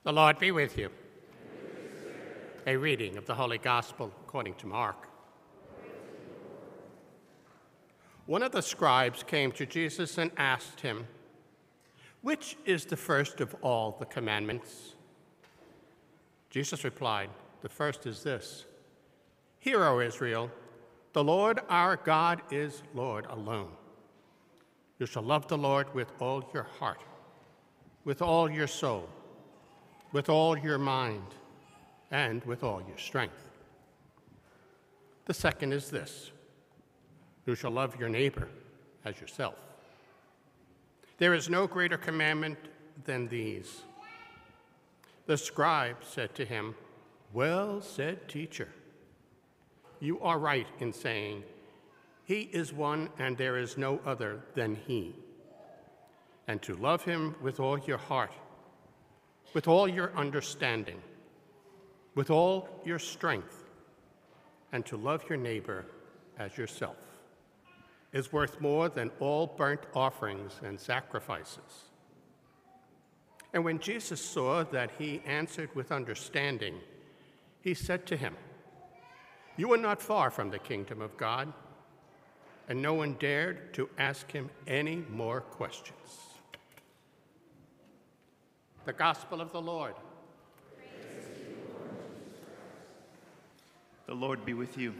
The Lord be with you. A reading of the Holy Gospel according to Mark. One of the scribes came to Jesus and asked him, "Which is the first of all the commandments?" Jesus replied, "The first is this: Hear, O Israel, the Lord our God is Lord alone. You shall love the Lord with all your heart, with all your soul, with all your mind, and with all your strength. The second is this: you shall love your neighbor as yourself. There is no greater commandment than these." The scribe said to him, "Well said, teacher. You are right in saying, 'He is one and there is no other than He.' And to love Him with all your heart, with all your understanding, with all your strength, and to love your neighbor as yourself is worth more than all burnt offerings and sacrifices." And when Jesus saw that he answered with understanding, he said to him, "You are not far from the kingdom of God." And no one dared to ask him any more questions. The Gospel of the Lord. The Lord be with you.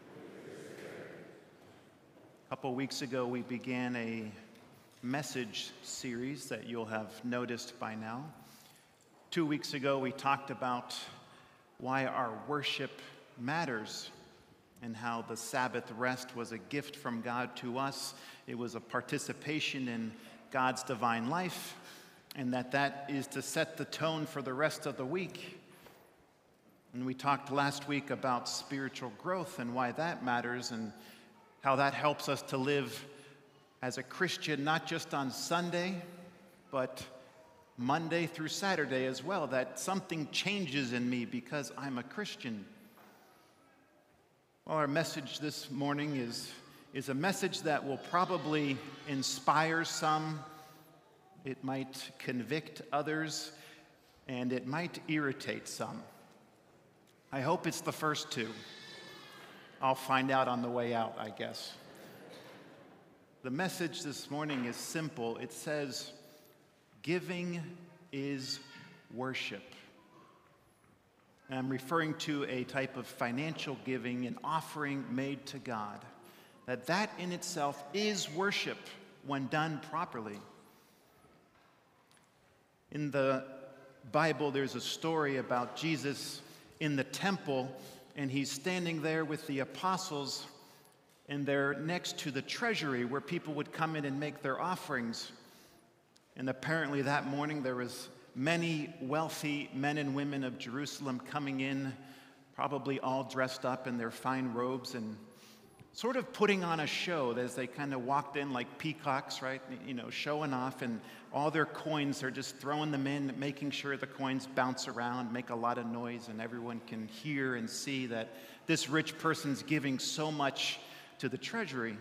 A couple weeks ago, we began a message series that you'll have noticed by now. 2 weeks ago, we talked about why our worship matters and how the Sabbath rest was a gift from God to us. It was a participation in God's divine life, and that is to set the tone for the rest of the week. And we talked last week about spiritual growth and why that matters and how that helps us to live as a Christian, not just on Sunday, but Monday through Saturday as well, that something changes in me because I'm a Christian. Well, our message this morning is a message that will probably inspire some, it might convict others, and it might irritate some. I hope it's the first two. I'll find out on the way out, I guess. The message this morning is simple. It says, giving is worship. And I'm referring to a type of financial giving, an offering made to God. That in itself is worship when done properly. In the Bible, there's a story about Jesus in the temple, and he's standing there with the apostles, and they're next to the treasury where people would come in and make their offerings. And apparently that morning there was many wealthy men and women of Jerusalem coming in, probably all dressed up in their fine robes and sort of putting on a show as they kind of walked in like peacocks, right? You know, showing off, and all their coins, they're just throwing them in, making sure the coins bounce around, make a lot of noise, and everyone can hear and see that this rich person's giving so much to the treasury.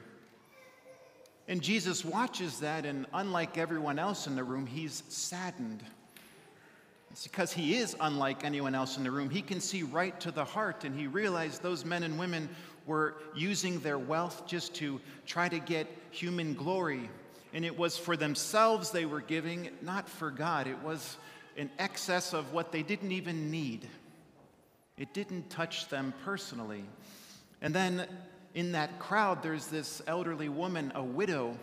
And Jesus watches that, and unlike everyone else in the room, he's saddened. It's because he is unlike anyone else in the room. He can see right to the heart, and he realized those men and women were using their wealth just to try to get human glory. And it was for themselves they were giving, not for God. It was in excess of what they didn't even need. It didn't touch them personally. And then in that crowd, there's this elderly woman, a widow,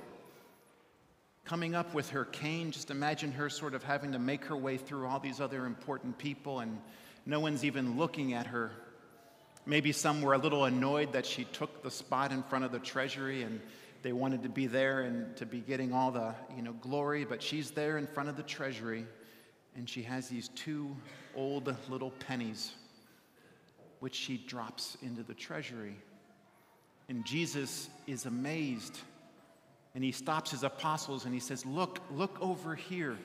coming up with her cane. Just imagine her sort of having to make her way through all these other important people, and no one's even looking at her. Maybe some were a little annoyed that she took the spot in front of the treasury, and they wanted to be there and to be getting all the glory, but she's there in front of the treasury, and she has these 2 old little pennies, which she drops into the treasury. And Jesus is amazed. And he stops his apostles and he says, look over here.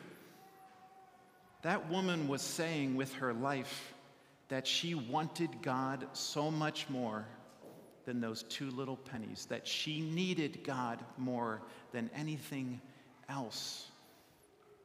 That woman was saying with her life that she wanted God so much more than those 2 little pennies, that she needed God more than anything else.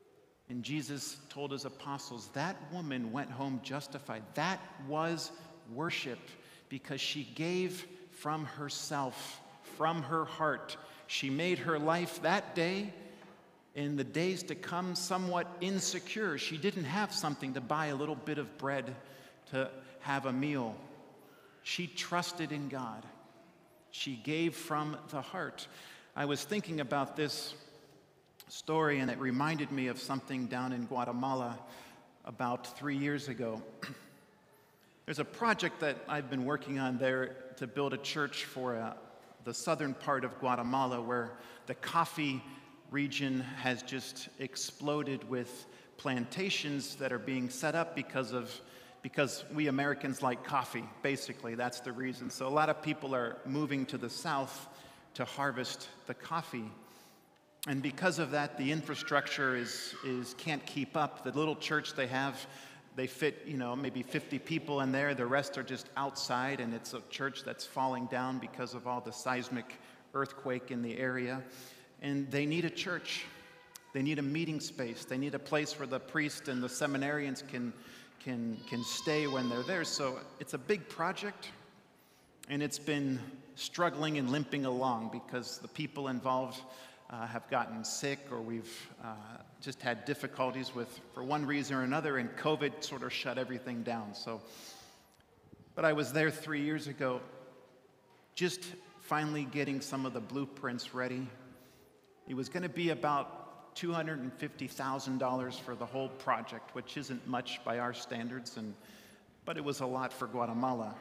And Jesus told his apostles, that woman went home justified. That was worship because she gave from herself, from her heart. She made her life that day, in the days to come, somewhat insecure. She didn't have something to buy a little bit of bread to have a meal. She trusted in God. She gave from the heart. I was thinking about this story, and it reminded me of something down in Guatemala about 3 years ago. There's a project that I've been working on there to build a church for the southern part of Guatemala, where the coffee region has just exploded with plantations that are being set up because we Americans like coffee, basically. That's the reason. So a lot of people are moving to the south to harvest the coffee. And because of that, the infrastructure can't keep up. The little church they have, they fit, maybe 50 people in there. The rest are just outside, and it's a church that's falling down because of all the seismic earthquake in the area. And they need a church. They need a meeting space. They need a place where the priests and the seminarians can stay when they're there. So it's a big project, and it's been struggling and limping along because the people involved have gotten sick, or we've just had difficulties for one reason or another, and COVID sort of shut everything down. But I was there 3 years ago, just finally getting some of the blueprints ready. It was going to be about $250,000 for the whole project, which isn't much by our standards, but it was a lot for Guatemala.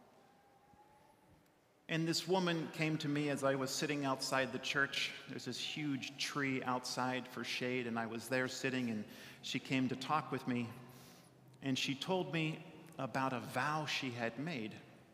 And this woman came to me as I was sitting outside the church. There's this huge tree outside for shade, and I was there sitting, and she came to talk with me. And she told me about a vow she had made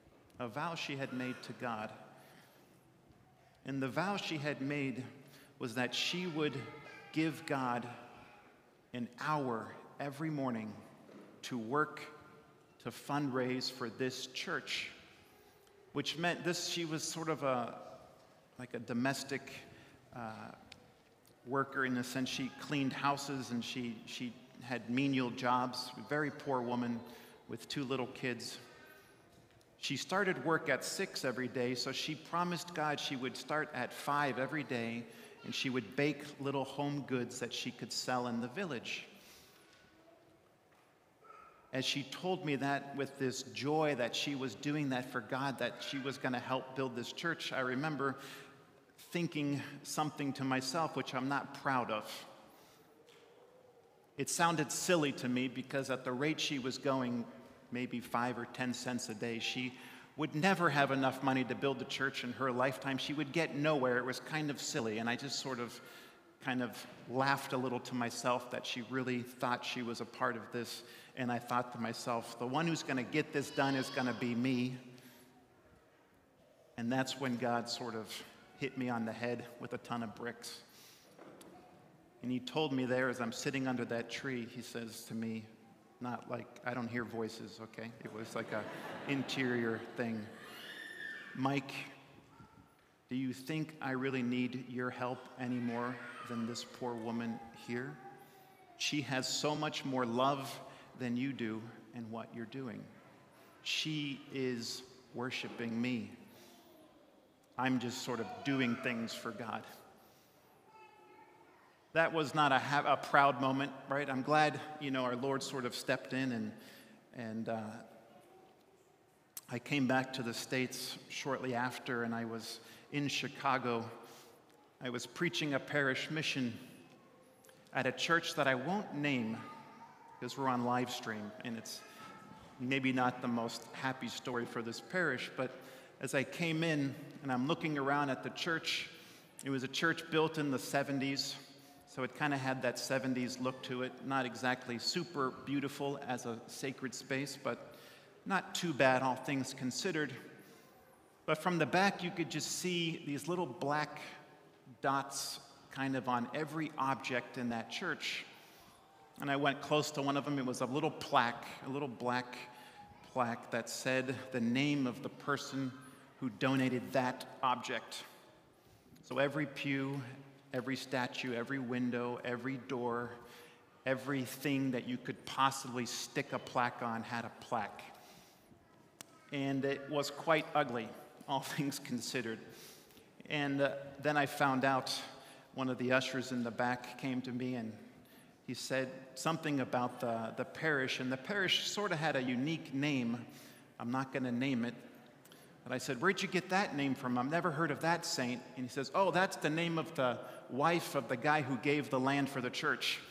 to God. And the vow she had made was that she would give God an hour every morning to work to fundraise for this church, which meant she was sort of like a domestic worker in the sense she cleaned houses and she had menial jobs, a very poor woman with 2 little kids. She started work at 6 every day, so she promised God she would start at 5 every day, and she would bake little home goods that she could sell in the village. As she told me that with this joy that she was doing that for God, that she was going to help build this church, I remember thinking something to myself which I'm not proud of. It sounded silly to me because at the rate she was going, maybe 5 or 10 cents a day, she would never have enough money to build the church in her lifetime. She would get nowhere. It was kind of silly, and I just sort of laughed a little to myself that she really thought she was a part of this. And I thought to myself, the one who's going to get this done is going to be me. And that's when God sort of hit me on the head with a ton of bricks. And he told me there, as I'm sitting under that tree, he says to me, not like, I don't hear voices, okay? It was like an interior thing. Mike, do you think I really need your help any more than this poor woman here? She has so much more love than you do in what you're doing. She is worshiping me. I'm just sort of doing things for God. That was not a proud moment, right? I'm glad, our Lord sort of stepped in, and I came back to the States shortly after, and I was in Chicago. I was preaching a parish mission at a church that I won't name because we're on live stream, and it's maybe not the most happy story for this parish, but as I came in and I'm looking around at the church, it was a church built in the 70s, so it kind of had that 70s look to it. Not exactly super beautiful as a sacred space, but not too bad, all things considered. But from the back, you could just see these little black dots kind of on every object in that church. And I went close to one of them. It was a little plaque, a little black plaque that said the name of the person who donated that object. So every pew, every statue, every window, every door, Everything that you could possibly stick a plaque on had a plaque. And it was quite ugly, all things considered. And then I found out, one of the ushers in the back came to me and he said something about the parish, and the parish sort of had a unique name. I'm not going to name it. But I said, "Where'd you get that name from? I've never heard of that saint." And he says, "Oh, that's the name of the wife of the guy who gave the land for the church."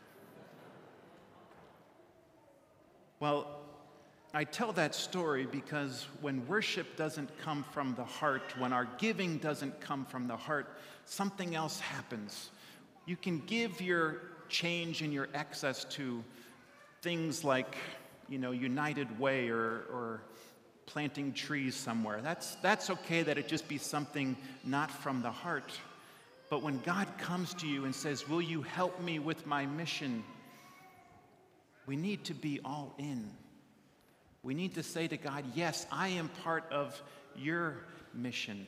Well, I tell that story because when worship doesn't come from the heart, when our giving doesn't come from the heart, something else happens. You can give your change and your excess to things like, United Way or planting trees somewhere. That's okay that it just be something not from the heart. But when God comes to you and says, "Will you help me with my mission?" we need to be all in. We need to say to God, "Yes, I am part of your mission."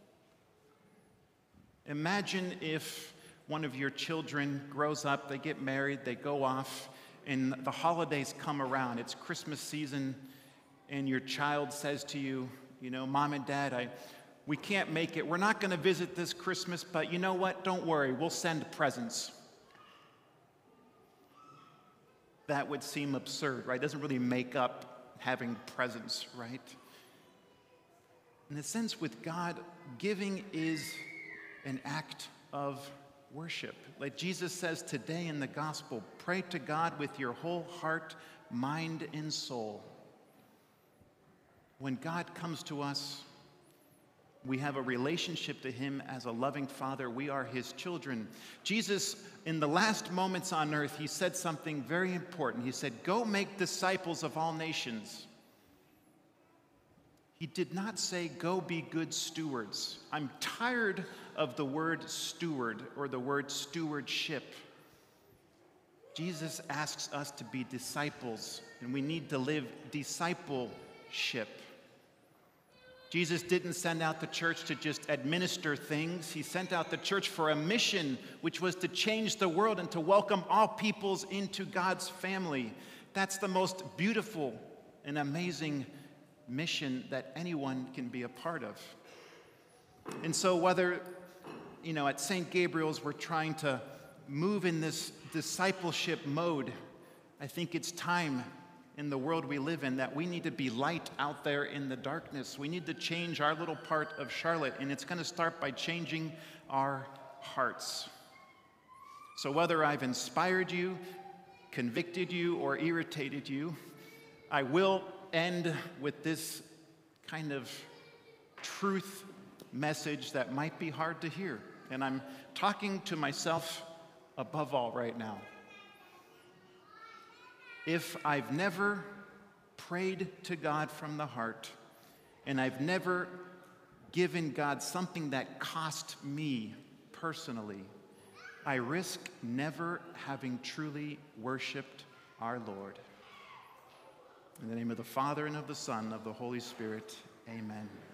Imagine if one of your children grows up, they get married, they go off, and the holidays come around. It's Christmas season, and your child says to you, "Mom and Dad, we can't make it. We're not going to visit this Christmas, but you know what? Don't worry. We'll send presents." That would seem absurd, right? It doesn't really make up having presents, right? In a sense, with God, giving is an act of worship. Like Jesus says today in the gospel, pray to God with your whole heart, mind, and soul. When God comes to us, we have a relationship to him as a loving father. We are his children. Jesus, in the last moments on earth, he said something very important. He said, "Go make disciples of all nations." He did not say, "Go be good stewards." I'm tired of the word steward or the word stewardship. Jesus asks us to be disciples, and we need to live discipleship. Jesus didn't send out the church to just administer things. He sent out the church for a mission, which was to change the world and to welcome all peoples into God's family. That's the most beautiful and amazing mission that anyone can be a part of. And so whether, at St. Gabriel's we're trying to move in this discipleship mode, I think it's time in the world we live in that we need to be light out there in the darkness. We need to change our little part of Charlotte, and it's going to start by changing our hearts. So whether I've inspired you, convicted you, or irritated you, I will end with this kind of truth message that might be hard to hear. And I'm talking to myself above all right now. If I've never prayed to God from the heart, and I've never given God something that cost me personally, I risk never having truly worshiped our Lord. In the name of the Father, and of the Son, and of the Holy Spirit, amen.